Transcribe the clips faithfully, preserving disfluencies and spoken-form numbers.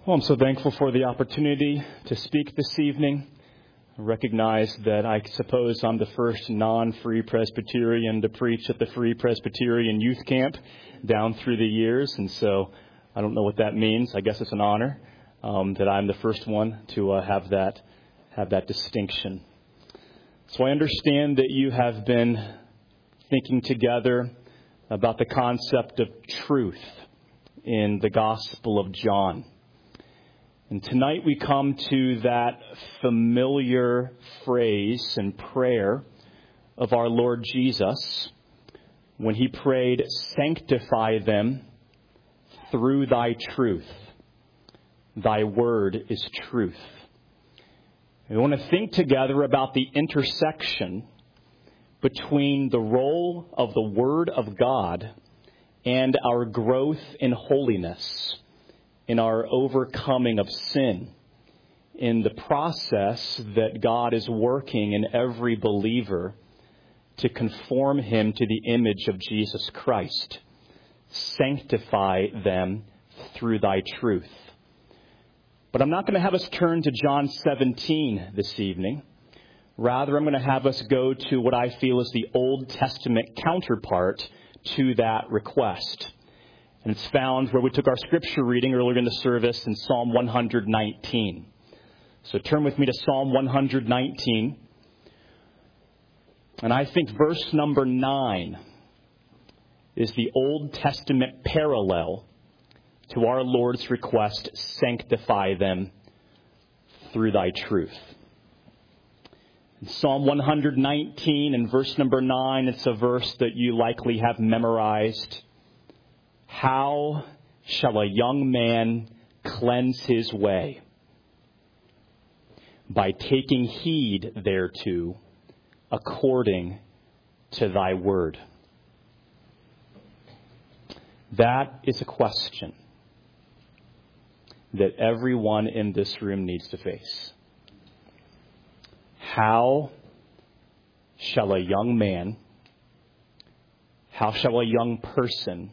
Well, I'm so thankful for the opportunity to speak this evening. I recognize that I suppose I'm the first non-Free Presbyterian to preach at the Free Presbyterian Youth Camp down through the years, and so I don't know what that means. I guess it's an honor um, that I'm the first one to uh, have that have that distinction. So I understand that you have been thinking together about the concept of truth in the Gospel of John. And tonight we come to that familiar phrase and prayer of our Lord Jesus when he prayed, "Sanctify them through thy truth. Thy word is truth." We want to think together about the intersection between the role of the Word of God and our growth in holiness, in our overcoming of sin, in the process that God is working in every believer to conform him to the image of Jesus Christ. Sanctify them through thy truth. But I'm not going to have us turn to John seventeen this evening. Rather, I'm going to have us go to what I feel is the Old Testament counterpart to that request. And it's found where we took our scripture reading earlier in the service in Psalm one nineteen. So turn with me to Psalm one nineteen. And I think verse number nine is the Old Testament parallel to our Lord's request, "Sanctify them through thy truth." In Psalm one nineteen and verse number nine, it's a verse that you likely have memorized. "How shall a young man cleanse his way? By taking heed thereto, according to thy word." That is a question that everyone in this room needs to face. How shall a young man, how shall a young person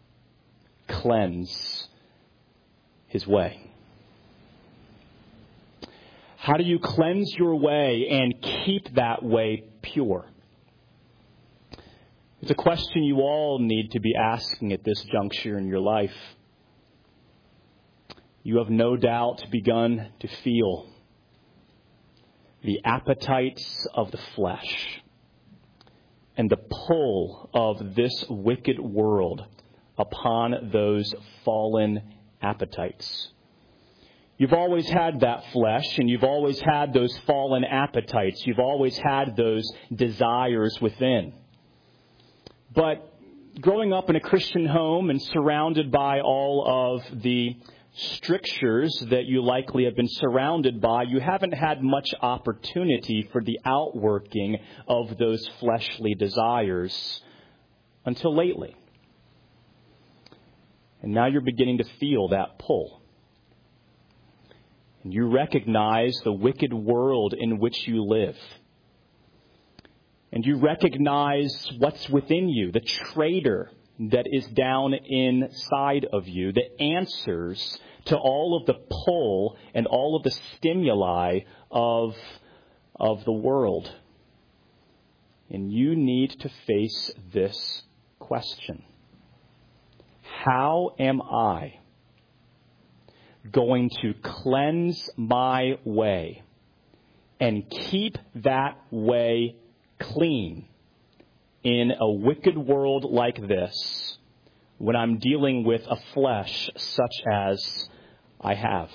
cleanse his way? How do you cleanse your way and keep that way pure? It's a question you all need to be asking at this juncture in your life. You have no doubt begun to feel the appetites of the flesh and the pull of this wicked world upon those fallen appetites. You've always had that flesh, and you've always had those fallen appetites. You've always had those desires within. But growing up in a Christian home and surrounded by all of the strictures that you likely have been surrounded by, you haven't had much opportunity for the outworking of those fleshly desires until lately. And now you're beginning to feel that pull. And you recognize the wicked world in which you live. And you recognize what's within you, the traitor that is down inside of you, the answers to all of the pull and all of the stimuli of, of the world. And you need to face this question. How am I going to cleanse my way and keep that way clean in a wicked world like this when I'm dealing with a flesh such as I have?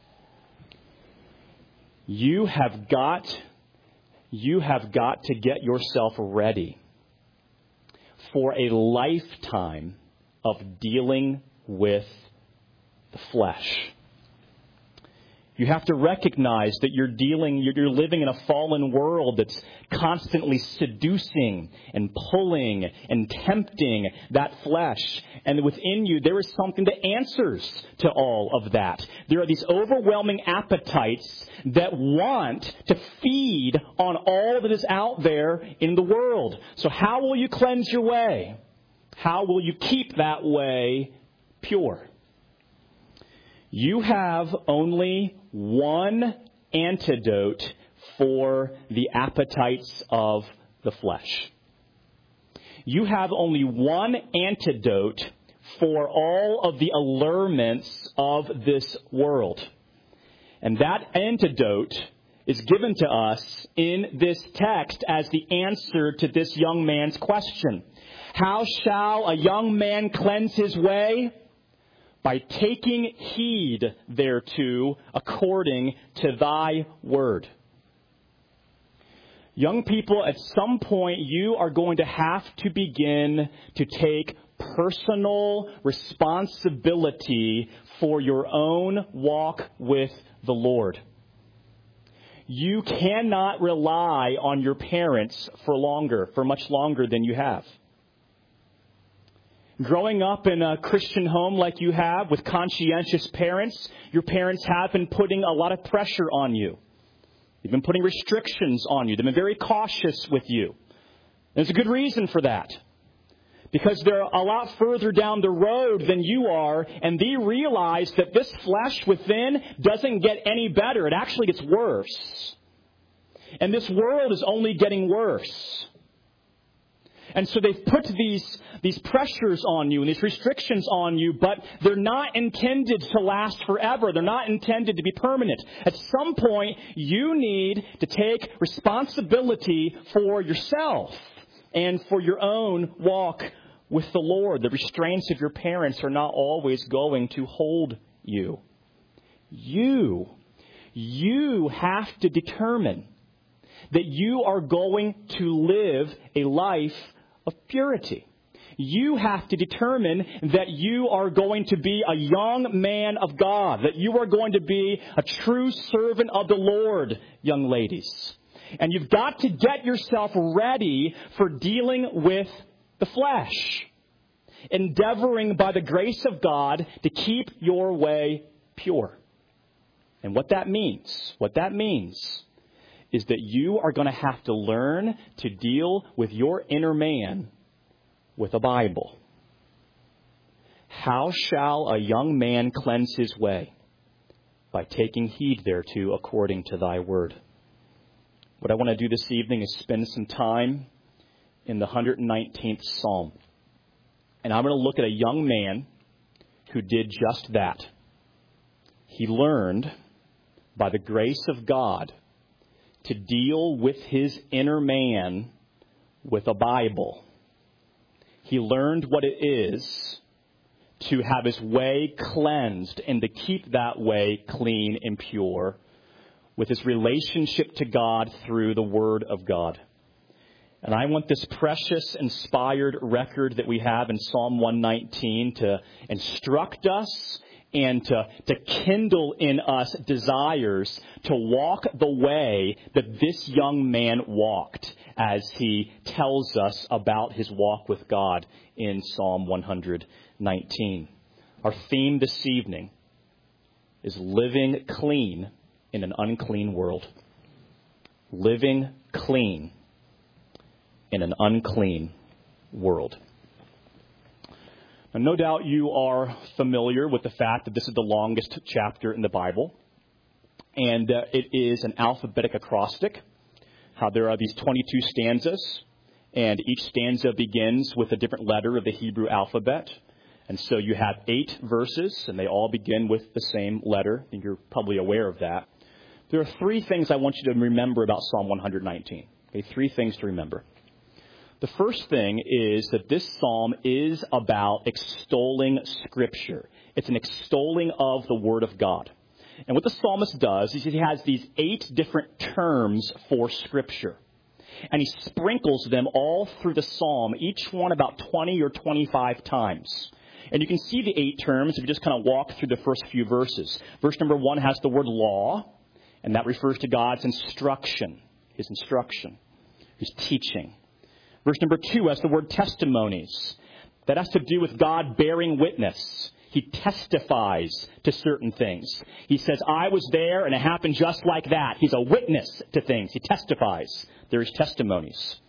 You have got, you have got to get yourself ready for a lifetime of dealing with the flesh. You have to recognize that you're dealing, you're living in a fallen world that's constantly seducing and pulling and tempting that flesh. And within you, there is something that answers to all of that. There are these overwhelming appetites that want to feed on all that is out there in the world. So how will you cleanse your way? How will you keep that way pure? You have only one antidote for the appetites of the flesh. You have only one antidote for all of the allurements of this world. And that antidote is given to us in this text as the answer to this young man's question. How shall a young man cleanse his way? By taking heed thereto according to thy word. Young people, at some point you are going to have to begin to take personal responsibility for your own walk with the Lord. You cannot rely on your parents for longer, for much longer than you have. Growing up in a Christian home like you have with conscientious parents, your parents have been putting a lot of pressure on you. They've been putting restrictions on you. They've been very cautious with you. There's a good reason for that. Because they're a lot further down the road than you are, and they realize that this flesh within doesn't get any better. It actually gets worse. And this world is only getting worse. And so they've put these, these pressures on you and these restrictions on you, but they're not intended to last forever. They're not intended to be permanent. At some point, you need to take responsibility for yourself and for your own walk with the Lord. The restraints of your parents are not always going to hold you. You, you have to determine that you are going to live a life of purity. You have to determine that you are going to be a young man of God, that you are going to be a true servant of the Lord, young ladies. And you've got to get yourself ready for dealing with the flesh, endeavoring by the grace of God to keep your way pure. And what that means, what that means is that you are going to have to learn to deal with your inner man with a Bible. How shall a young man cleanse his way? By taking heed thereto according to thy word. What I want to do this evening is spend some time in the one hundred nineteenth Psalm. And I'm going to look at a young man who did just that. He learned by the grace of God to deal with his inner man with a Bible. He learned what it is to have his way cleansed and to keep that way clean and pure with his relationship to God through the Word of God. And I want this precious, inspired record that we have in Psalm one nineteen to instruct us and to, to kindle in us desires to walk the way that this young man walked as he tells us about his walk with God in Psalm one nineteen. Our theme this evening is living clean in an unclean world. Living clean in an unclean world. Now, no doubt you are familiar with the fact that this is the longest chapter in the Bible. And uh, it is an alphabetic acrostic. How there are these twenty-two stanzas. And each stanza begins with a different letter of the Hebrew alphabet. And so you have eight verses, and they all begin with the same letter. And you're probably aware of that. There are three things I want you to remember about Psalm one nineteen. Okay, three things to remember. The first thing is that this psalm is about extolling Scripture. It's an extolling of the Word of God. And what the psalmist does is he has these eight different terms for Scripture. And he sprinkles them all through the psalm, each one about twenty or twenty-five times. And you can see the eight terms if you just kind of walk through the first few verses. Verse number one has the word law, and that refers to God's instruction, his instruction, his teaching. Verse number two has the word testimonies. That has to do with God bearing witness. He testifies to certain things. He says, I was there and it happened just like that. He's a witness to things. He testifies. There's testimonies.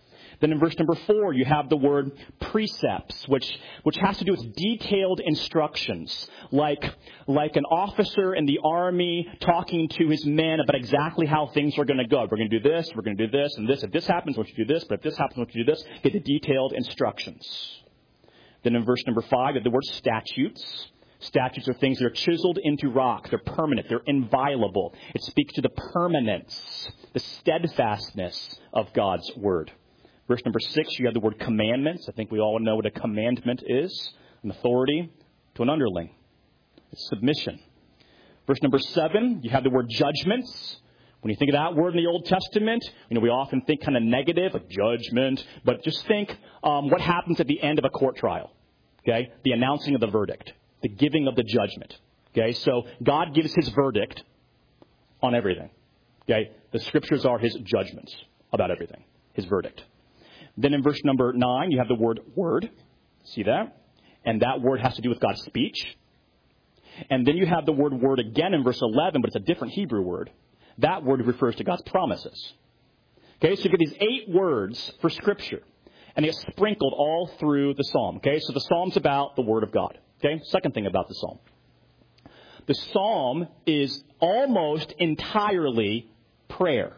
Then in verse number four, you have the word precepts, which, which has to do with detailed instructions, like, like an officer in the army talking to his men about exactly how things are going to go. We're going to do this, we're going to do this, and this. If this happens, we'll do this, but if this happens, we'll do this. Get the detailed instructions. Then in verse number five, you have the word statutes. Statutes are things that are chiseled into rock. They're permanent. They're inviolable. It speaks to the permanence, the steadfastness of God's word. Verse number six, you have the word commandments. I think we all know what a commandment is. An authority to an underling. It's submission. Verse number seven, you have the word judgments. When you think of that word in the Old Testament, you know, we often think kind of negative, like judgment. But just think um, what happens at the end of a court trial. Okay? The announcing of the verdict. The giving of the judgment. Okay? So God gives his verdict on everything. Okay? The scriptures are his judgments about everything. His verdict. Then in verse number nine, you have the word word. See that? And that word has to do with God's speech. And then you have the word word again in verse eleven, but it's a different Hebrew word. That word refers to God's promises. Okay, so you get these eight words for Scripture. And they get sprinkled all through the psalm. Okay, so the psalm's about the word of God. Okay, second thing about the psalm. The psalm is almost entirely prayer.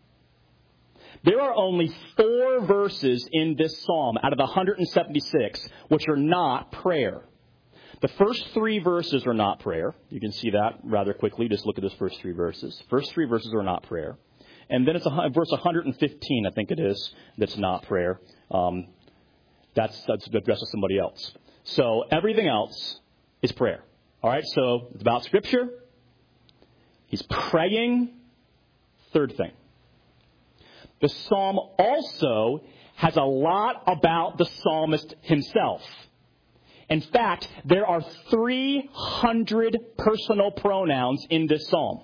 There are only four verses in this psalm out of the one hundred seventy-six which are not prayer. The first three verses are not prayer. You can see that rather quickly. Just look at those first three verses. First three verses are not prayer. And then it's a, verse one hundred fifteen, I think it is, that's not prayer. Um, that's, that's addressed to somebody else. So everything else is prayer. All right, so it's about Scripture. He's praying. Third thing. The psalm also has a lot about the psalmist himself. In fact, there are three hundred personal pronouns in this psalm.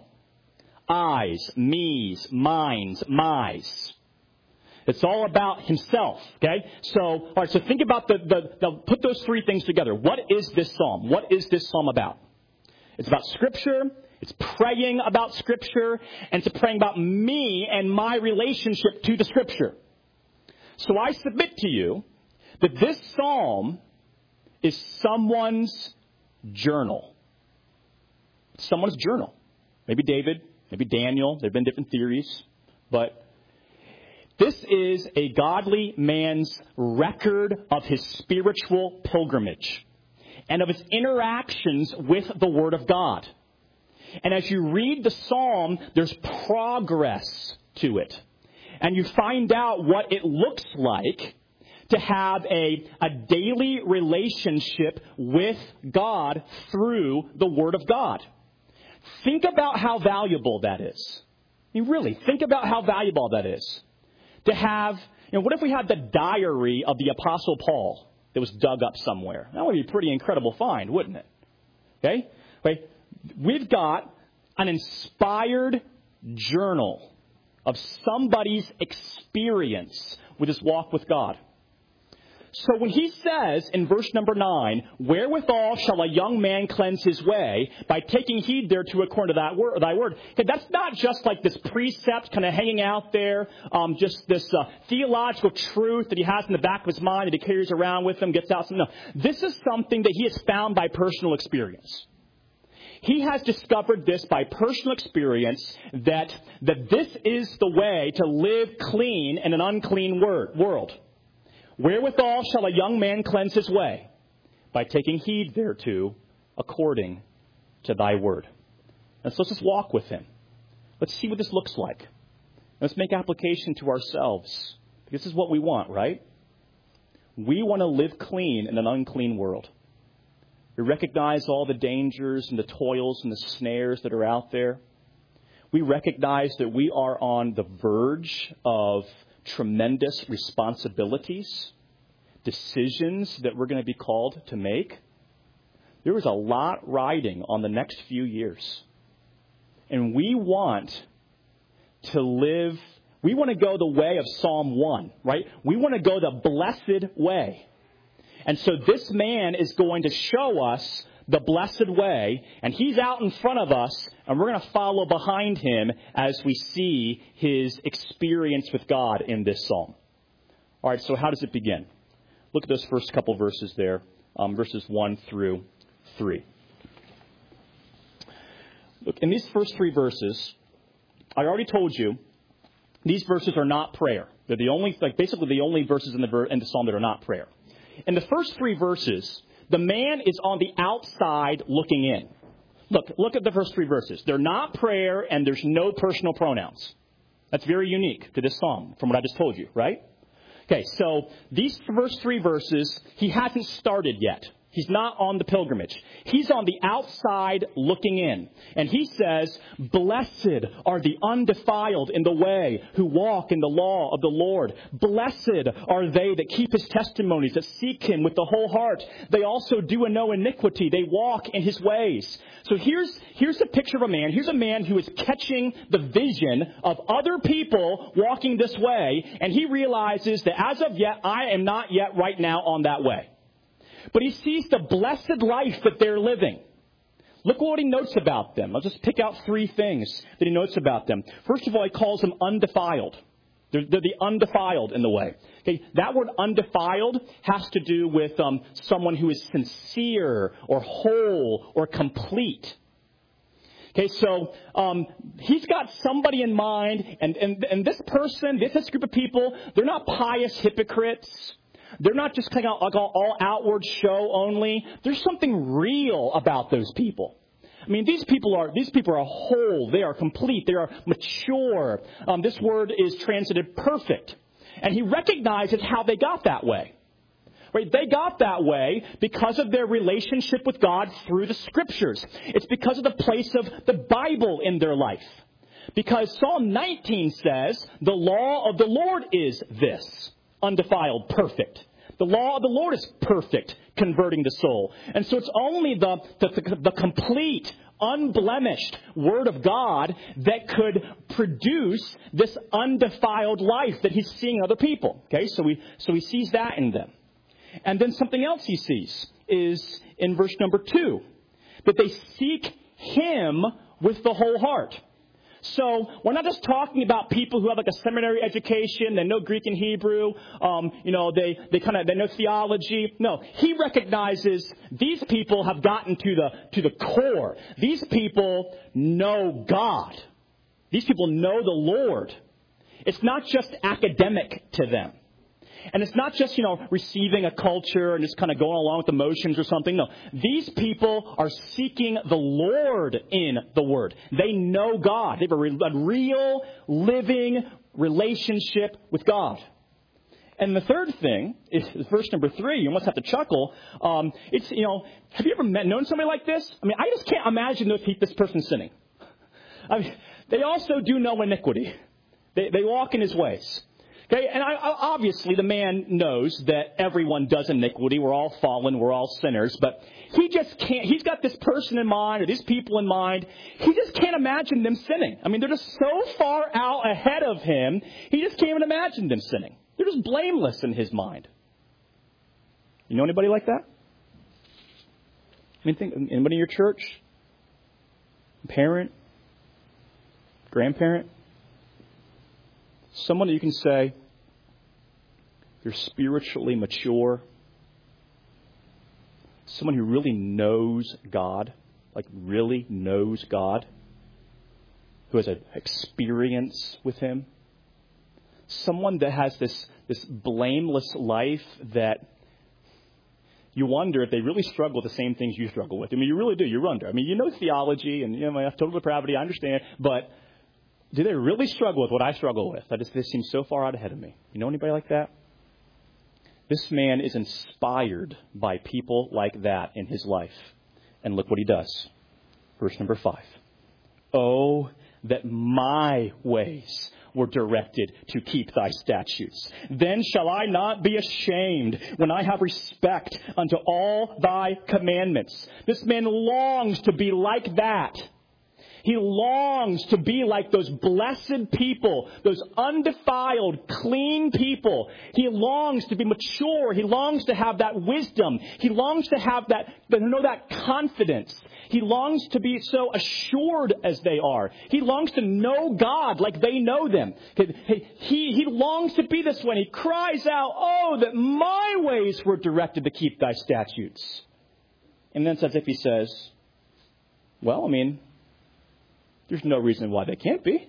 I's, me's, mine's, my's. It's all about himself, okay? So, all right, so think about the, the, the, put those three things together. What is this psalm? What is this psalm about? It's about Scripture. It's praying about Scripture, and it's praying about me and my relationship to the Scripture. So I submit to you that this psalm is someone's journal. Someone's journal. Maybe David, maybe Daniel. There have been different theories. But this is a godly man's record of his spiritual pilgrimage and of his interactions with the Word of God. And as you read the psalm, there's progress to it. And you find out what it looks like to have a, a daily relationship with God through the Word of God. Think about how valuable that is. I mean, really, think about how valuable that is. To have, you know, what if we had the diary of the Apostle Paul that was dug up somewhere? That would be a pretty incredible find, wouldn't it? Okay? Okay? We've got an inspired journal of somebody's experience with his walk with God. So when he says in verse number nine, wherewithal shall a young man cleanse his way? By taking heed thereto according to that word, thy word. Okay, that's not just like this precept kind of hanging out there, um, just this uh, theological truth that he has in the back of his mind that he carries around with him, gets out. No, this is something that he has found by personal experience. He has discovered this by personal experience that, that this is the way to live clean in an unclean word, world. Wherewithal shall a young man cleanse his way? By taking heed thereto according to thy word. And so let's just walk with him. Let's see what this looks like. Let's make application to ourselves. This is what we want, right? We want to live clean in an unclean world. We recognize all the dangers and the toils and the snares that are out there. We recognize that we are on the verge of tremendous responsibilities, decisions that we're going to be called to make. There is a lot riding on the next few years. And we want to live, we want to go the way of Psalm one, right? We want to go the blessed way. And so this man is going to show us the blessed way, and he's out in front of us, and we're going to follow behind him as we see his experience with God in this psalm. All right, so how does it begin? Look at those first couple verses there, um, verses one through three. Look, in these first three verses, I already told you, these verses are not prayer. They're the only, like basically the only verses in the, ver- in the psalm that are not prayer. In the first three verses, the man is on the outside looking in. Look, look at the first three verses. They're not prayer and there's no personal pronouns. That's very unique to this psalm from what I just told you, right? Okay, so these first three verses, he hasn't started yet. He's not on the pilgrimage. He's on the outside looking in. And he says, blessed are the undefiled in the way who walk in the law of the Lord. Blessed are they that keep his testimonies, that seek him with the whole heart. They also do no iniquity. They walk in his ways. So here's, here's a picture of a man. Here's a man who is catching the vision of other people walking this way. And he realizes that as of yet, I am not yet right now on that way. But he sees the blessed life that they're living. Look what he notes about them. I'll just pick out three things that he notes about them. First of all, he calls them undefiled. They're, they're the undefiled in the way. Okay, that word undefiled has to do with um, someone who is sincere or whole or complete. Okay, so um, he's got somebody in mind, and, and, and this person, this, this group of people, they're not pious hypocrites. They're not just kind of like all, all outward show only. There's something real about those people. I mean, these people are these people are whole. They are complete. They are mature. Um, this word is translated perfect. And he recognizes how they got that way. Right? They got that way because of their relationship with God through the Scriptures. It's because of the place of the Bible in their life. Because Psalm nineteen says, the law of the Lord is this. Undefiled, perfect. The law of the Lord is perfect, converting the soul. And so it's only the, the, the complete, unblemished Word of God that could produce this undefiled life that he's seeing in other people. Okay, so he, so he sees that in them. And then something else he sees is in verse number two, that they seek him with the whole heart. So we're not just talking about people who have like a seminary education, they know Greek and Hebrew, um, you know, they, they kind of, they know theology. No, he recognizes these people have gotten to the, to the core. These people know God. These people know the Lord. It's not just academic to them. And it's not just, you know, receiving a culture and just kind of going along with the motions or something. No, these people are seeking the Lord in the Word. They know God. They have a, re- a real, living relationship with God. And the third thing is verse number three. You almost have to chuckle. Um, it's, you know, have you ever met, known somebody like this? I mean, I just can't imagine this, this person sinning. I mean, they also do no iniquity. They, they walk in his ways. Okay, and I, obviously the man knows that everyone does iniquity. We're all fallen. We're all sinners. But he just can't. He's got this person in mind or these people in mind. He just can't imagine them sinning. I mean, they're just so far out ahead of him. He just can't even imagine them sinning. They're just blameless in his mind. You know anybody like that? I mean, think, anybody in your church? Parent? Grandparent? Someone that you can say, they're spiritually mature. Someone who really knows God, like really knows God, who has an experience with him. Someone that has this, this blameless life that you wonder if they really struggle with the same things you struggle with. I mean, you really do. You wonder. I mean, you know theology and, you know, total depravity, I understand, but do they really struggle with what I struggle with? I just, this seems so far out ahead of me. You know anybody like that? This man is inspired by people like that in his life. And look what he does. Verse number five. Oh, that my ways were directed to keep thy statutes. Then shall I not be ashamed when I have respect unto all thy commandments. This man longs to be like that. He longs to be like those blessed people, those undefiled, clean people. He longs to be mature. He longs to have that wisdom. He longs to have that, to know that confidence. He longs to be so assured as they are. He longs to know God like they know them. He, he, he longs to be this way. He cries out, oh, that my ways were directed to keep thy statutes. And then it's as if he says, well, I mean, there's no reason why they can't be.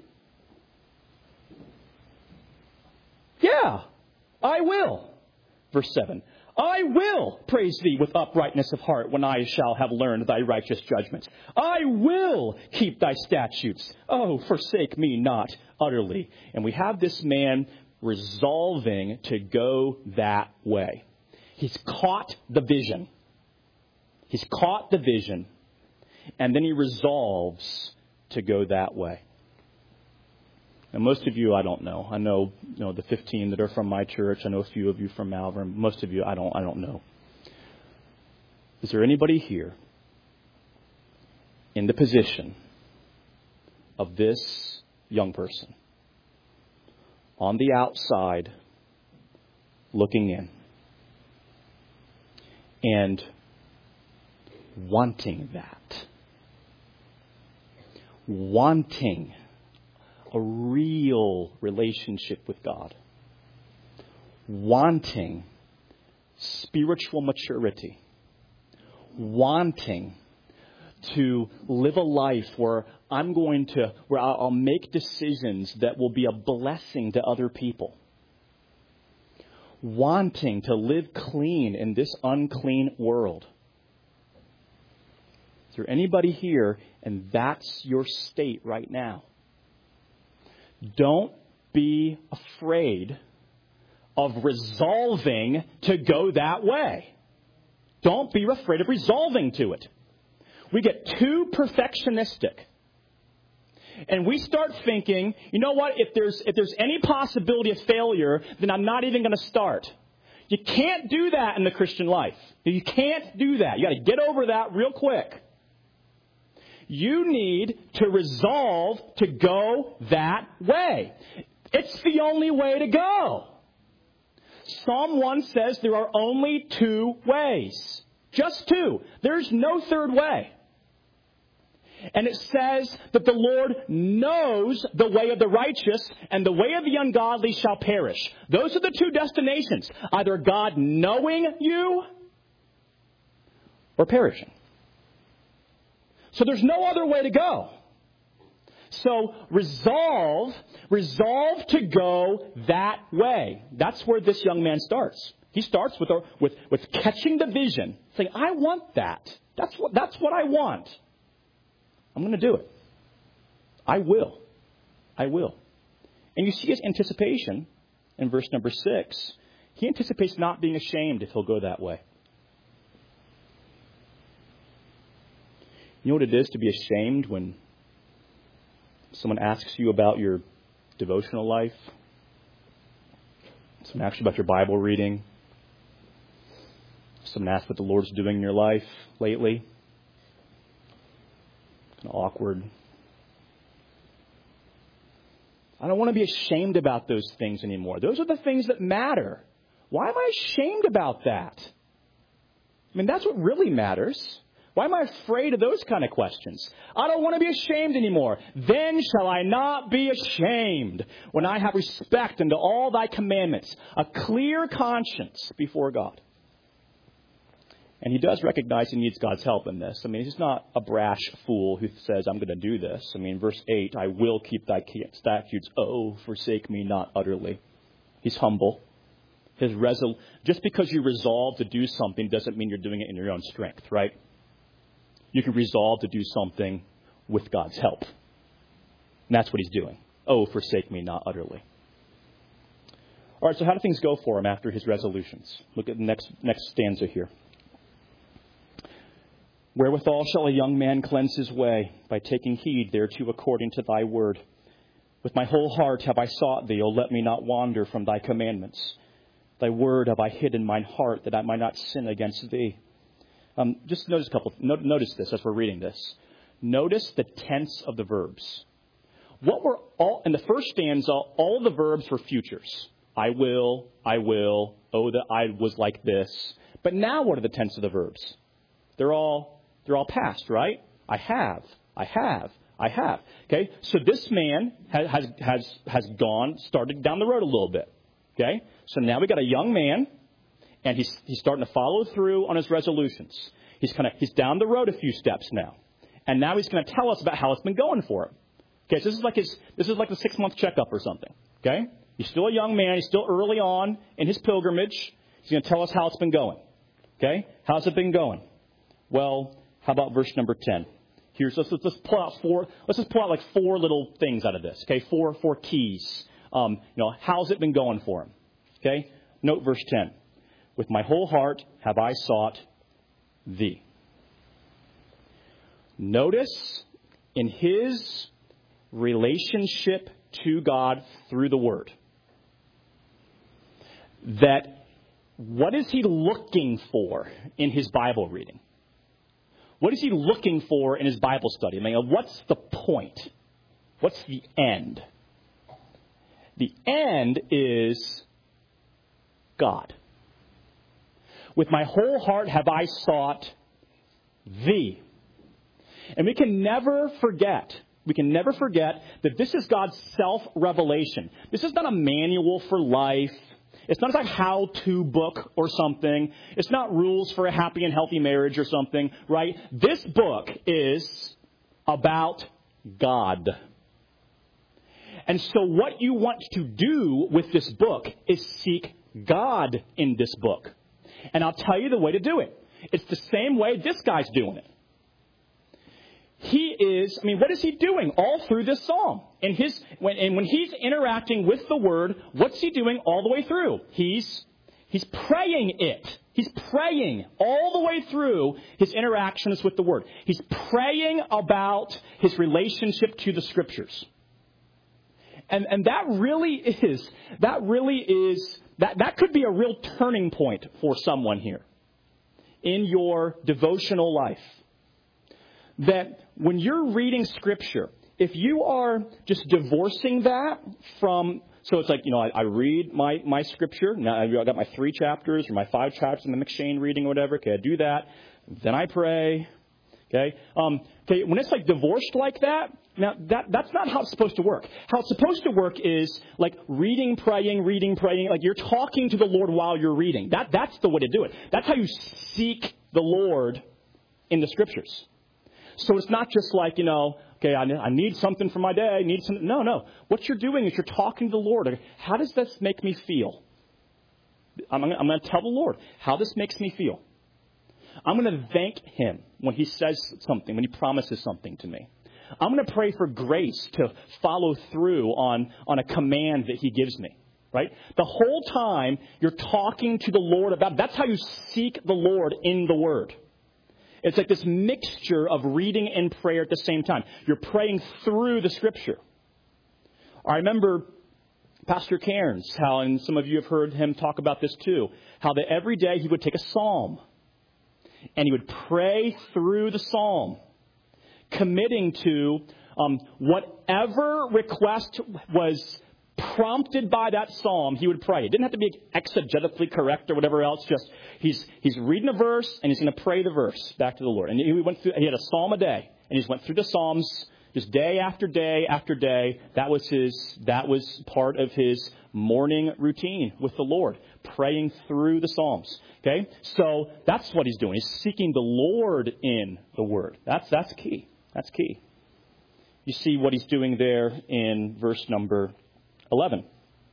Yeah, I will. Verse seven. I will praise thee with uprightness of heart when I shall have learned thy righteous judgments. I will keep thy statutes. Oh, forsake me not utterly. And we have this man resolving to go that way. He's caught the vision. He's caught the vision. And then he resolves to go that way. And most of you, I don't know. I know, you know, the fifteen that are from my church. I know a few of you from Malvern. Most of you, I don't, I don't know. Is there anybody here in the position of this young person on the outside looking in and wanting that? Wanting a real relationship with God. Wanting spiritual maturity. Wanting to live a life where I'm going to, where I'll make decisions that will be a blessing to other people. Wanting to live clean in this unclean world. Is there anybody here and that's your state right now? Don't be afraid of resolving to go that way. Don't be afraid of resolving to it. We get too perfectionistic. And we start thinking, you know what, if there's if there's any possibility of failure, then I'm not even going to start. You can't do that in the Christian life. You can't do that. You got to get over that real quick. You need to resolve to go that way. It's the only way to go. Psalm one says there are only two ways. Just two. There's no third way. And it says that the Lord knows the way of the righteous, and the way of the ungodly shall perish. Those are the two destinations. Either God knowing you or perishing. So there's no other way to go. So resolve, resolve to go that way. That's where this young man starts. He starts with, a, with, with catching the vision, saying, I want that. That's what, that's what I want. I'm going to do it. I will. I will. And you see his anticipation in verse number six. He anticipates not being ashamed if he'll go that way. You know what it is to be ashamed when someone asks you about your devotional life? Someone asks you about your Bible reading? Someone asks what the Lord's doing in your life lately? Kind of awkward. I don't want to be ashamed about those things anymore. Those are the things that matter. Why am I ashamed about that? I mean, that's what really matters. Why am I afraid of those kind of questions? I don't want to be ashamed anymore. Then shall I not be ashamed when I have respect unto all thy commandments, a clear conscience before God. And he does recognize he needs God's help in this. I mean, he's not a brash fool who says, I'm going to do this. I mean, verse eight, I will keep thy statutes. Oh, forsake me not utterly. He's humble. His resol- Just because you resolve to do something doesn't mean you're doing it in your own strength, right? You can resolve to do something with God's help. And that's what he's doing. Oh, forsake me not utterly. All right, so how do things go for him after his resolutions? Look at the next, next stanza here. Wherewithal shall a young man cleanse his way? By taking heed thereto according to thy word. With my whole heart have I sought thee, O let me not wander from thy commandments. Thy word have I hid in mine heart, that I might not sin against thee. Um, just notice a couple. Notice this as we're reading this. Notice the tense of the verbs. What were all in the first stanza? All the verbs were futures. I will, I will. Oh, that I was like this. But now, what are the tense of the verbs? They're all they're all past, right? I have, I have, I have. Okay, so this man has has has, has gone, started down the road a little bit. Okay, so now we got a young man, and he's he's starting to follow through on his resolutions. He's kind of he's down the road a few steps now, and now he's going to tell us about how it's been going for him. Okay, so this is like his this is like the six month checkup or something. Okay, he's still a young man. He's still early on in his pilgrimage. He's going to tell us how it's been going. Okay, how's it been going? Well, how about verse number ten? Here's let's let's pull out four. Let's just pull out like four little things out of this. Okay, four four keys. Um, you know, how's it been going for him? Okay, note verse ten. With my whole heart have I sought thee. Notice in his relationship to God through the Word that what is he looking for in his Bible reading? What is he looking for in his Bible study? I mean, what's the point? What's the end? The end is God. With my whole heart have I sought thee. And we can never forget, we can never forget that this is God's self-revelation. This is not a manual for life. It's not like a how-to book or something. It's not rules for a happy and healthy marriage or something, right? This book is about God. And so what you want to do with this book is seek God in this book. And I'll tell you the way to do it. It's the same way this guy's doing it. He is, I mean, what is he doing all through this psalm? And his when and when he's interacting with the Word, what's he doing all the way through? He's he's praying it. He's praying all the way through his interactions with the Word. He's praying about his relationship to the Scriptures. And and that really is that really is that, that could be a real turning point for someone here in your devotional life. That when you're reading Scripture, if you are just divorcing that from, so it's like, you know, I, I read my, my Scripture, now I got my three chapters or my five chapters in the McShane reading or whatever, okay, I do that, then I pray, okay. Um, okay, when it's like divorced like that, now that that's not how it's supposed to work. How it's supposed to work is like reading, praying, reading, praying, like you're talking to the Lord while you're reading. That That's the way to do it. That's how you seek the Lord in the Scriptures. So it's not just like, you know, okay, I need something for my day. I need something. No, no. What you're doing is you're talking to the Lord. How does this make me feel? I'm going to tell the Lord how this makes me feel. I'm going to thank Him when He says something, when He promises something to me. I'm going to pray for grace to follow through on, on a command that He gives me. Right? The whole time you're talking to the Lord about, that's how you seek the Lord in the Word. It's like this mixture of reading and prayer at the same time. You're praying through the Scripture. I remember Pastor Cairns, how, and some of you have heard him talk about this too, how that every day he would take a psalm and he would pray through the psalm, committing to um, whatever request was prompted by that psalm, he would pray. It didn't have to be exegetically correct or whatever else. Just he's he's reading a verse and he's going to pray the verse back to the Lord. And he went through. He had a psalm a day, and he just went through the psalms just day after day after day. That was his. That was part of his morning routine with the Lord, praying through the psalms. Okay, so that's what he's doing. He's seeking the Lord in the Word. That's that's key. That's key. You see what he's doing there in verse number eleven.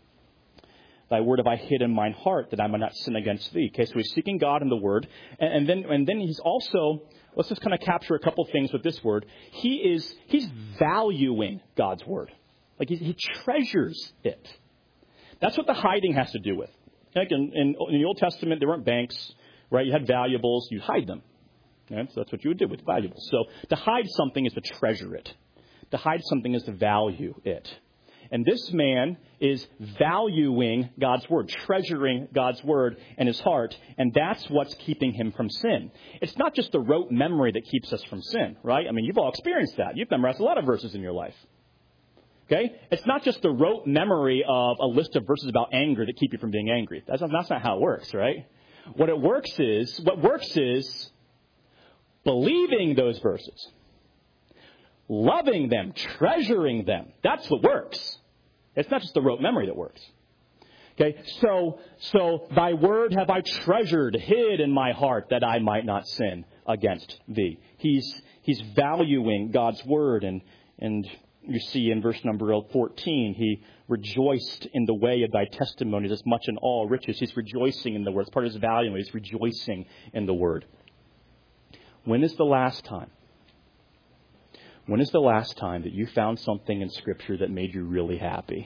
Thy word have I hid in mine heart, that I might not sin against thee. Okay, so he's seeking God in the Word. And, and then and then he's also, let's just kind of capture a couple things with this word. He is, he's valuing God's Word. Like he, he treasures it. That's what the hiding has to do with. Like in, in, in the Old Testament, there weren't banks, right? You had valuables, you hide them. Okay? So that's what you would do with valuables. So to hide something is to treasure it. To hide something is to value it. And this man is valuing God's word, treasuring God's word in his heart, and that's what's keeping him from sin. It's not just the rote memory that keeps us from sin, right? I mean, you've all experienced that. You've memorized a lot of verses in your life. Okay? It's not just the rote memory of a list of verses about anger that keep you from being angry. That's not, that's not how it works, right? What it works is, what works is believing those verses. Loving them, treasuring them. That's what works. It's not just the rote memory that works. Okay, so so thy word have I treasured, hid in my heart, that I might not sin against thee. He's he's valuing God's word, and and you see in verse number fourteen, he rejoiced in the way of thy testimonies as much in all riches. He's rejoicing in the word. It's part of his value. He's rejoicing in the word. When is the last time? When is the last time that you found something in Scripture that made you really happy?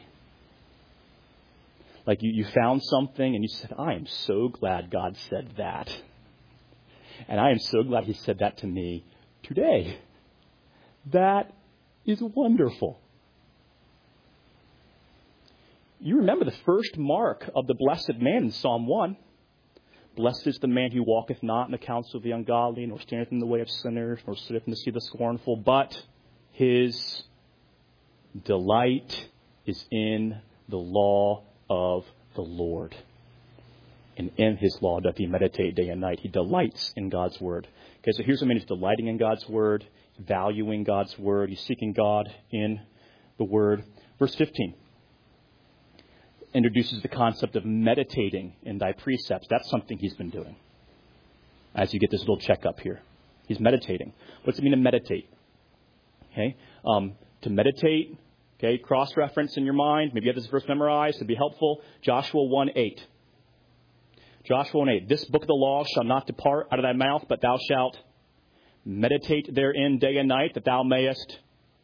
Like you, you found something and you said, I am so glad God said that. And I am so glad he said that to me today. That is wonderful. You remember the first mark of the blessed man in Psalm one. Blessed is the man who walketh not in the counsel of the ungodly, nor standeth in the way of sinners, nor sitteth in the seat of the scornful, but his delight is in the law of the Lord. And in his law doth he meditate day and night. He delights in God's word. Okay, so here's what I mean. He's delighting in God's word, valuing God's word. He's seeking God in the word. Verse fifteen. Introduces the concept of meditating in thy precepts. That's something he's been doing. As you get this little checkup here. He's meditating. What's it mean to meditate? Okay. Um, to meditate, okay, cross-reference in your mind. Maybe you have this verse memorized. It'd be helpful. Joshua one eight. Joshua one eight. This book of the law shall not depart out of thy mouth, but thou shalt meditate therein day and night, that thou mayest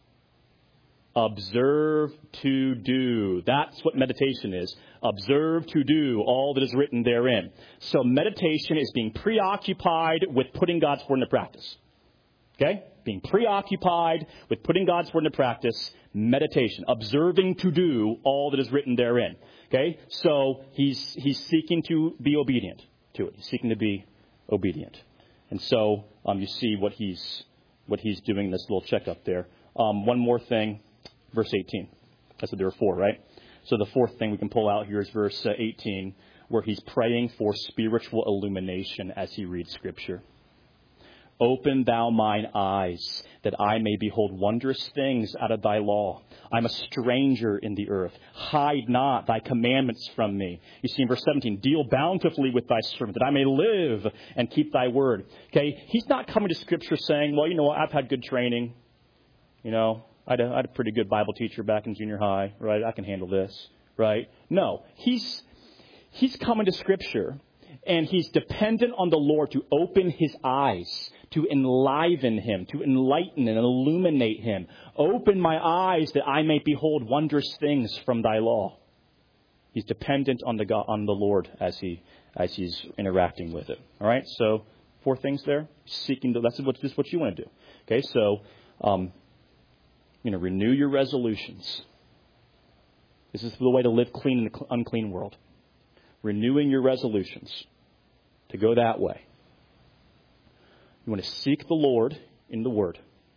observe to do. That's what meditation is. Observe to do all that is written therein. So meditation is being preoccupied with putting God's word into practice. Okay? Being preoccupied with putting God's word into practice. Meditation. Observing to do all that is written therein. Okay? So he's he's seeking to be obedient to it. He's seeking to be obedient. And so um, you see what he's what he's doing in this little checkup there. Um, one more thing. Verse eighteen. I said there were four, right? So the fourth thing we can pull out here is verse eighteen, where he's praying for spiritual illumination as he reads Scripture. Open thou mine eyes, that I may behold wondrous things out of thy law. I'm a stranger in the earth. Hide not thy commandments from me. You see in verse seventeen, deal bountifully with thy servant, that I may live and keep thy word. Okay, he's not coming to Scripture saying, well, you know what, I've had good training. You know, I had, a, I had a pretty good Bible teacher back in junior high, right? I can handle this, right? No, he's he's coming to Scripture, and he's dependent on the Lord to open his eyes, to enliven him, to enlighten and illuminate him. Open my eyes that I may behold wondrous things from thy law. He's dependent on the God, on the Lord as he as he's interacting with it. All right, so four things there. Seeking the, that's what this is what you want to do. Okay, so. Um, You know, renew your resolutions. This is the way to live clean in the unclean world. Renewing your resolutions to go that way. You want to seek the Lord in the Word.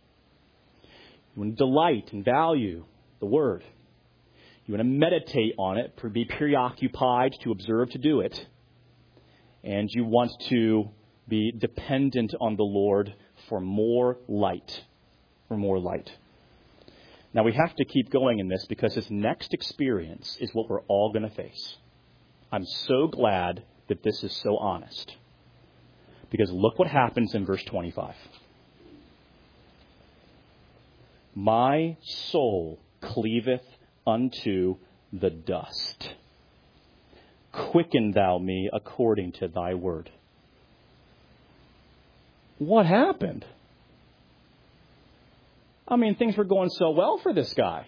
You want to delight and value the Word. You want to meditate on it, be preoccupied to observe to do it. And you want to be dependent on the Lord for more light. For more light. Now, we have to keep going in this because this next experience is what we're all going to face. I'm so glad that this is so honest. Because look what happens in verse twenty-five. My soul cleaveth unto the dust. Quicken thou me according to thy word. What happened? I mean, things were going so well for this guy.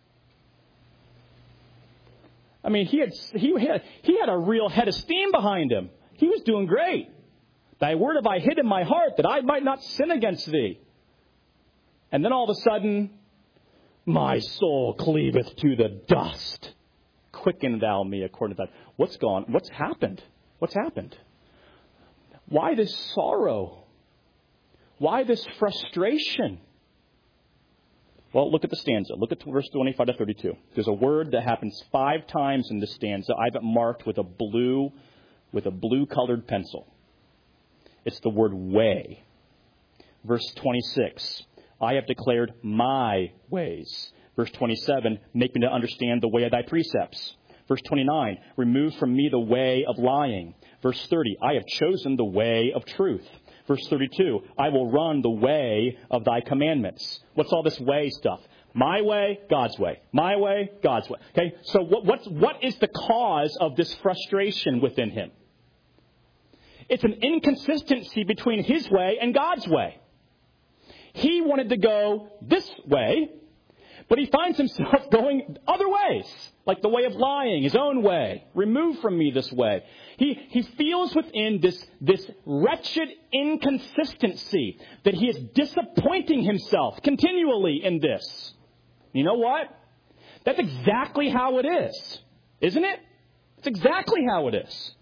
I mean, he had he had he had a real head of steam behind him. He was doing great. Thy word have I hid in my heart, that I might not sin against thee. And then all of a sudden, My soul cleaveth to the dust. Quicken thou me according to that. What's gone? What's happened? What's happened? Why this sorrow? Why this frustration? Well, look at the stanza. Look at verse twenty-five to thirty-two. There's a word that happens five times in this stanza. I have it marked with a blue, with a blue-colored pencil. It's the word way. Verse twenty-six. I have declared my ways. Verse twenty-seven. Make me to understand the way of thy precepts. Verse twenty-nine. Remove from me the way of lying. Verse thirty. I have chosen the way of truth. Verse thirty-two, I will run the way of thy commandments. What's all this way stuff? My way, God's way. My way, God's way. Okay, so what, what's, what is the cause of this frustration within him? It's an inconsistency between his way and God's way. He wanted to go this way, but he finds himself going other ways, like the way of lying, his own way. Remove from me this way. He he feels within this, this wretched inconsistency that he is disappointing himself continually in this. You know what? That's exactly how it is, isn't it? It's exactly how it is.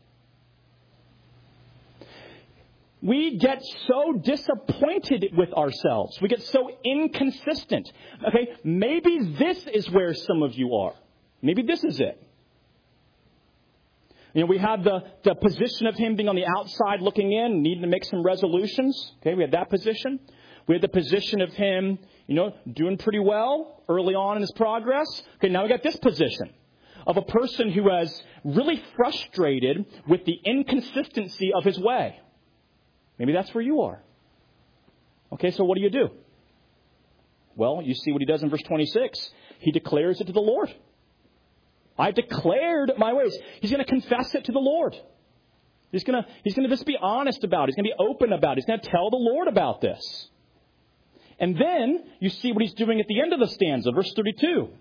We get so disappointed with ourselves. We get so inconsistent. Okay, maybe this is where some of you are. Maybe this is it. You know, we had the, the position of him being on the outside looking in, needing to make some resolutions. Okay, we had that position. We had the position of him, you know, doing pretty well early on in his progress. Okay, now we got this position of a person who is really frustrated with the inconsistency of his way. Maybe that's where you are. Okay, so what do you do? Well, you see what he does in verse twenty-six. He declares it to the Lord. I've declared my ways. He's going to confess it to the Lord. He's going to, he's going to just be honest about it. He's going to be open about it. He's going to tell the Lord about this. And then you see what he's doing at the end of the stanza, verse thirty-two.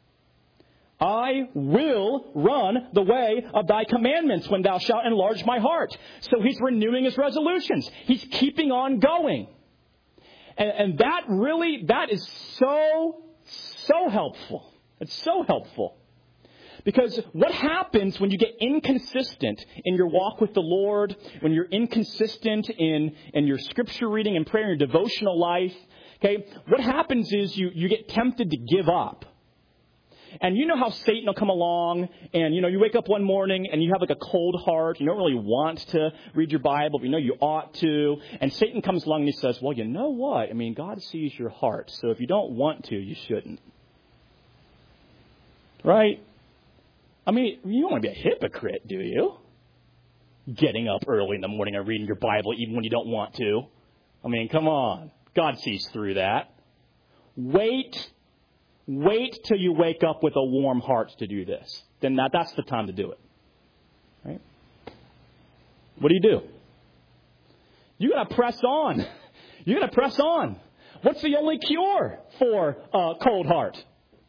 I will run the way of thy commandments when thou shalt enlarge my heart. So he's renewing his resolutions. He's keeping on going. And, and that really, that is so, so helpful. It's so helpful. Because what happens when you get inconsistent in your walk with the Lord, when you're inconsistent in, in your scripture reading and prayer, your devotional life, okay, what happens is you, you get tempted to give up. And you know how Satan will come along and, you know, you wake up one morning and you have like a cold heart. You don't really want to read your Bible, but you know you ought to. And Satan comes along and he says, well, you know what? I mean, God sees your heart. So if you don't want to, you shouldn't. Right? I mean, you don't want to be a hypocrite, do you? Getting up early in the morning and reading your Bible even when you don't want to. I mean, come on. God sees through that. Wait. Wait till you wake up with a warm heart to do this. Then that, that's the time to do it. Right? What do you do? You got to press on. You got to press on. What's the only cure for a cold heart?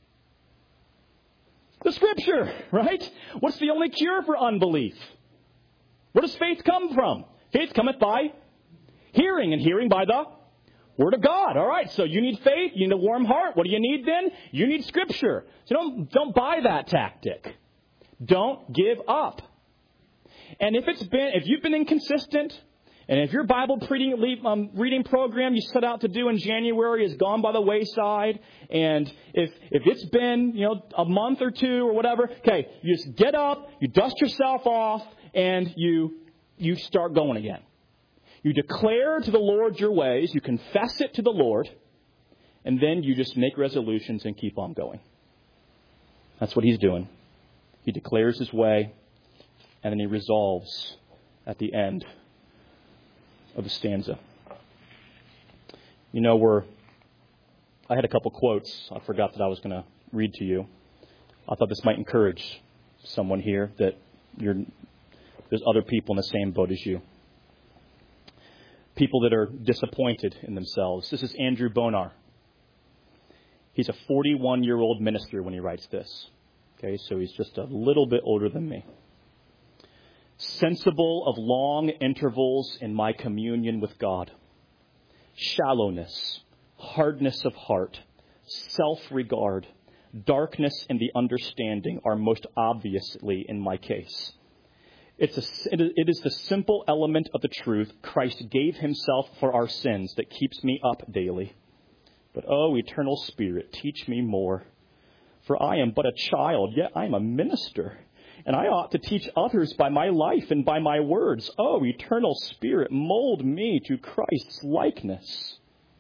The Scripture, right? What's the only cure for unbelief? Where does faith come from? Faith cometh by hearing, and hearing by the Word of God. All right, so you need faith, you need a warm heart. What do you need then? You need Scripture. So don't, don't buy that tactic. Don't give up. And if it's been, if you've been inconsistent, and if your Bible reading, um, reading program you set out to do in January has gone by the wayside, and if if it's been, you know, a month or two or whatever, okay, you just get up, you dust yourself off, and you you start going again. You declare to the Lord your ways, you confess it to the Lord, and then you just make resolutions and keep on going. That's what he's doing. He declares his way, and then he resolves at the end of the stanza. You know, we're, I had a couple quotes I forgot that I was going to read to you. I thought this might encourage someone here that you're, there's other people in the same boat as you. People that are disappointed in themselves. This is Andrew Bonar. He's a forty-one-year-old minister when he writes this. Okay, so he's just a little bit older than me. Sensible of long intervals in my communion with God. Shallowness, hardness of heart, self-regard, darkness, and the understanding are most obviously in my case. It's a, it is the simple element of the truth. Christ gave himself for our sins that keeps me up daily. But, oh, eternal Spirit, teach me more. For I am but a child, yet I am a minister. And I ought to teach others by my life and by my words. Oh, eternal Spirit, mold me to Christ's likeness.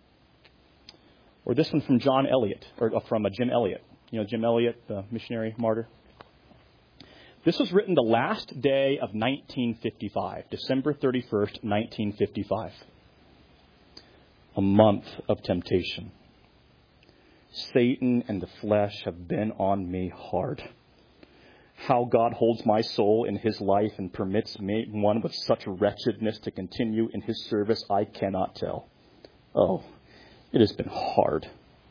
Or this one from John Eliot, or from uh, Jim Eliot. You know Jim Eliot, the missionary martyr? This was written the last day of nineteen fifty-five, December thirty-first, nineteen fifty-five. A month of temptation. Satan and the flesh have been on me hard. How God holds my soul in his life and permits me, one with such wretchedness, to continue in his service, I cannot tell. Oh, it has been hard.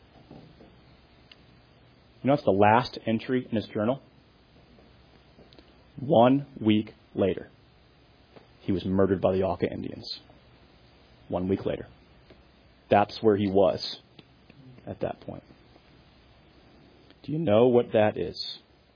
You know, it's the last entry in his journal. One week later, he was murdered by the Auca Indians. One week later. That's where he was at that point. Do you know what that is?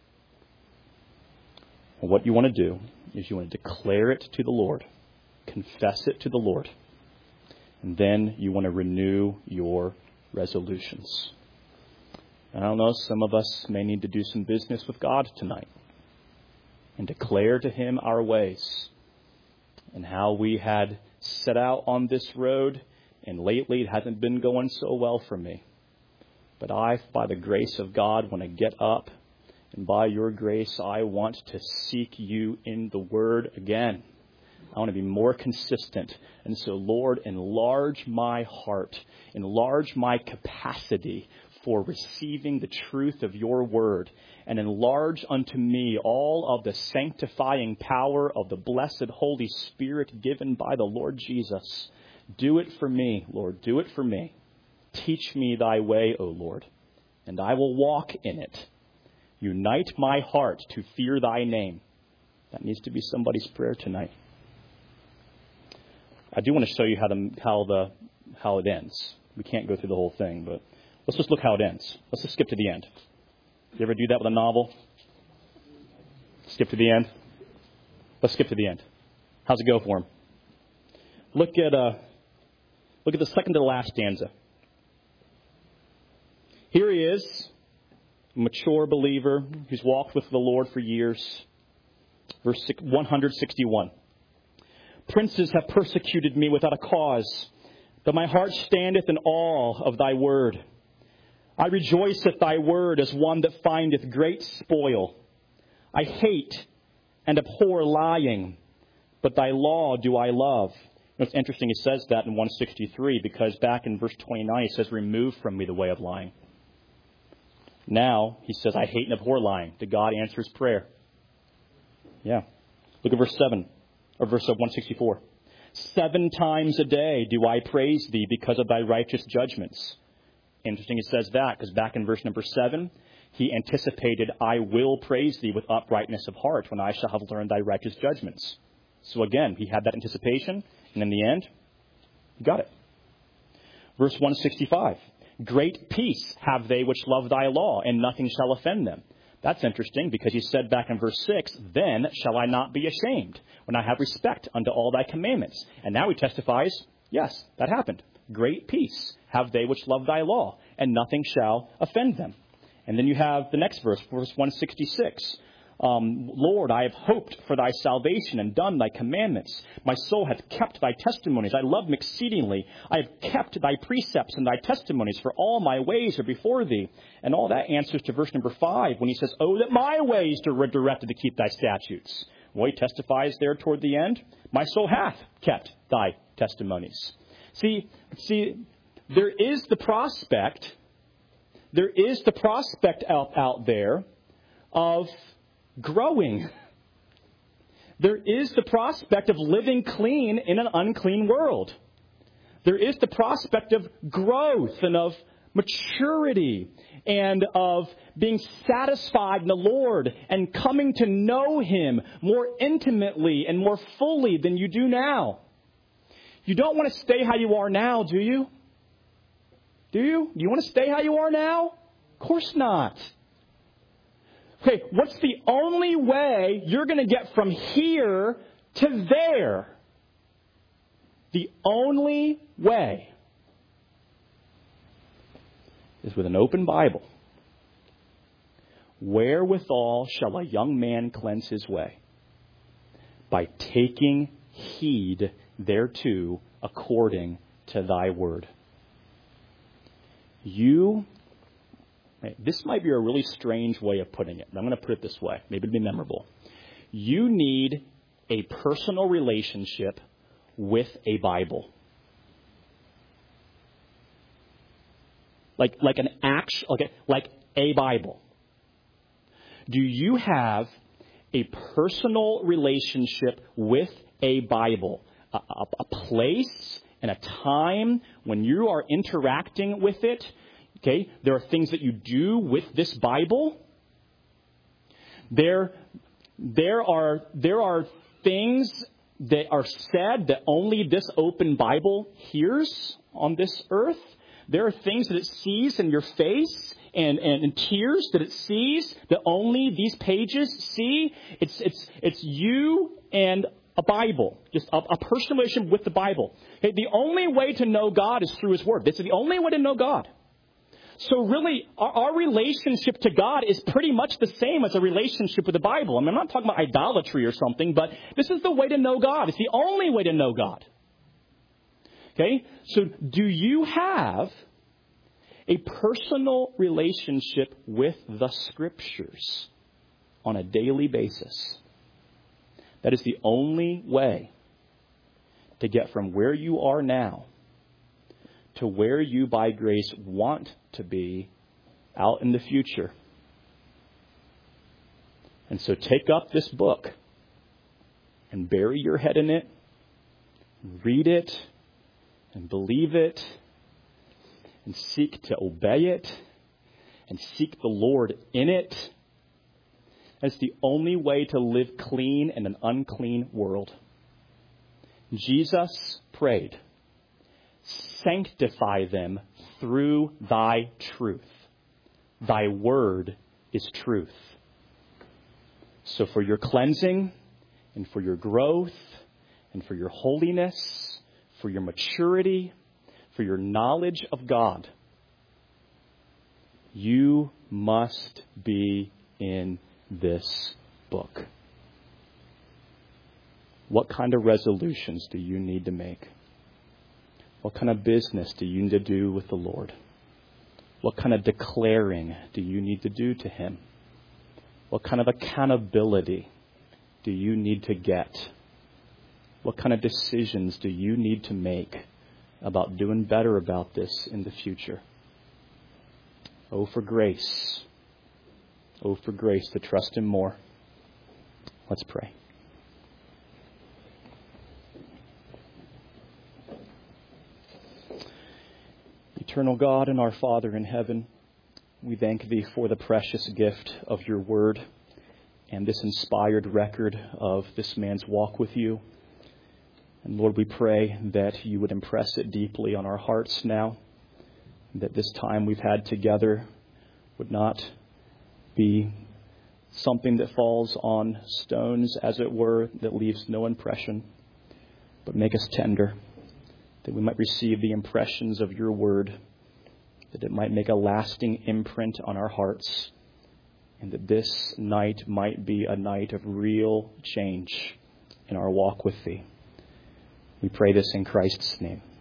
Well, what you want to do is you want to declare it to the Lord, confess it to the Lord, and then you want to renew your resolutions. I don't know, some of us may need to do some business with God tonight and declare to him our ways and how we had set out on this road, and lately it hasn't been going so well for me. But I, by the grace of God, want to get up, and by your grace, I want to seek you in the Word again. I want to be more consistent. And so, Lord, enlarge my heart, enlarge my capacity for receiving the truth of your word, and enlarge unto me all of the sanctifying power of the blessed Holy Spirit given by the Lord Jesus. Do it for me, Lord. Do it for me. Teach me thy way, O Lord, and I will walk in it. Unite my heart to fear thy name. That needs to be somebody's prayer tonight. I do want to show you how the how the how it ends. We can't go through the whole thing, but let's just look how it ends. Let's just skip to the end. You ever do that with a novel? Skip to the end? Let's skip to the end. How's it go for him? Look at uh, look at the second to the last stanza. Here he is, a mature believer who's walked with the Lord for years. Verse one sixty-one. Princes have persecuted me without a cause, but my heart standeth in awe of thy word. I rejoice at thy word as one that findeth great spoil. I hate and abhor lying, but thy law do I love. It's interesting he says that in one sixty-three, because back in verse twenty-nine he says, remove from me the way of lying. Now he says, I hate and abhor lying. Did God answer his prayer? Yeah. Look at verse seven, or verse one sixty-four. Seven times a day do I praise thee because of thy righteous judgments. Interesting it says that, because back in verse number seven, he anticipated, I will praise thee with uprightness of heart when I shall have learned thy righteous judgments. So again, he had that anticipation, and in the end, he got it. Verse one sixty-five. Great peace have they which love thy law, and nothing shall offend them. That's interesting, because he said back in verse six, then shall I not be ashamed, when I have respect unto all thy commandments. And now he testifies, yes, that happened. Great peace have they which love thy law, and nothing shall offend them. And then you have the next verse, verse one sixty-six. Um, Lord, I have hoped for thy salvation and done thy commandments. My soul hath kept thy testimonies. I love them exceedingly. I have kept thy precepts and thy testimonies, for all my ways are before thee. And all that answers to verse number five when he says, oh, that my ways are directed to keep thy statutes. Well, he testifies there toward the end, my soul hath kept thy testimonies. See, see, there is the prospect, there is the prospect out, out there of growing. There is the prospect of living clean in an unclean world. There is the prospect of growth and of maturity and of being satisfied in the Lord and coming to know him more intimately and more fully than you do now. You don't want to stay how you are now, do you? Do you? Do you want to stay how you are now? Of course not. Okay, what's the only way you're going to get from here to there? The only way is with an open Bible. Wherewithal shall a young man cleanse his way? By taking heed thereto according to thy word. You, this might be a really strange way of putting it, but I'm going to put it this way. Maybe it'll be memorable. You need a personal relationship with a Bible. Like, like an actual, okay, like a Bible. Do you have a personal relationship with a Bible? A, a, a place and a time when you are interacting with it. Okay, there are things that you do with this Bible. There, there are, there are things that are said that only this open Bible hears on this earth. There are things that it sees in your face and, and, and tears that it sees that only these pages see. It's, it's, it's you and a Bible, just a, a personal relationship with the Bible. Okay, the only way to know God is through His Word. This is the only way to know God. So really, our, our relationship to God is pretty much the same as a relationship with the Bible. I mean, I'm not talking about idolatry or something, but this is the way to know God. It's the only way to know God. Okay, so do you have a personal relationship with the Scriptures on a daily basis? That is the only way to get from where you are now to where you by grace want to be out in the future. And so take up this book and bury your head in it, read it, and believe it, and seek to obey it, and seek the Lord in it. That's the only way to live clean in an unclean world. Jesus prayed, sanctify them through thy truth. Thy word is truth. So for your cleansing, and for your growth, and for your holiness, for your maturity, for your knowledge of God, you must be in this book. What kind of resolutions do you need to make? What kind of business do you need to do with the Lord? What kind of declaring do you need to do to Him? What kind of accountability do you need to get? What kind of decisions do you need to make about doing better about this in the future? Oh, for grace. Oh, for grace to trust Him more. Let's pray. Eternal God and our Father in heaven, we thank Thee for the precious gift of Your Word and this inspired record of this man's walk with You. And Lord, we pray that You would impress it deeply on our hearts now, that this time we've had together would not be something that falls on stones, as it were, that leaves no impression, but make us tender, that we might receive the impressions of Your word, that it might make a lasting imprint on our hearts, and that this night might be a night of real change in our walk with Thee. We pray this in Christ's name.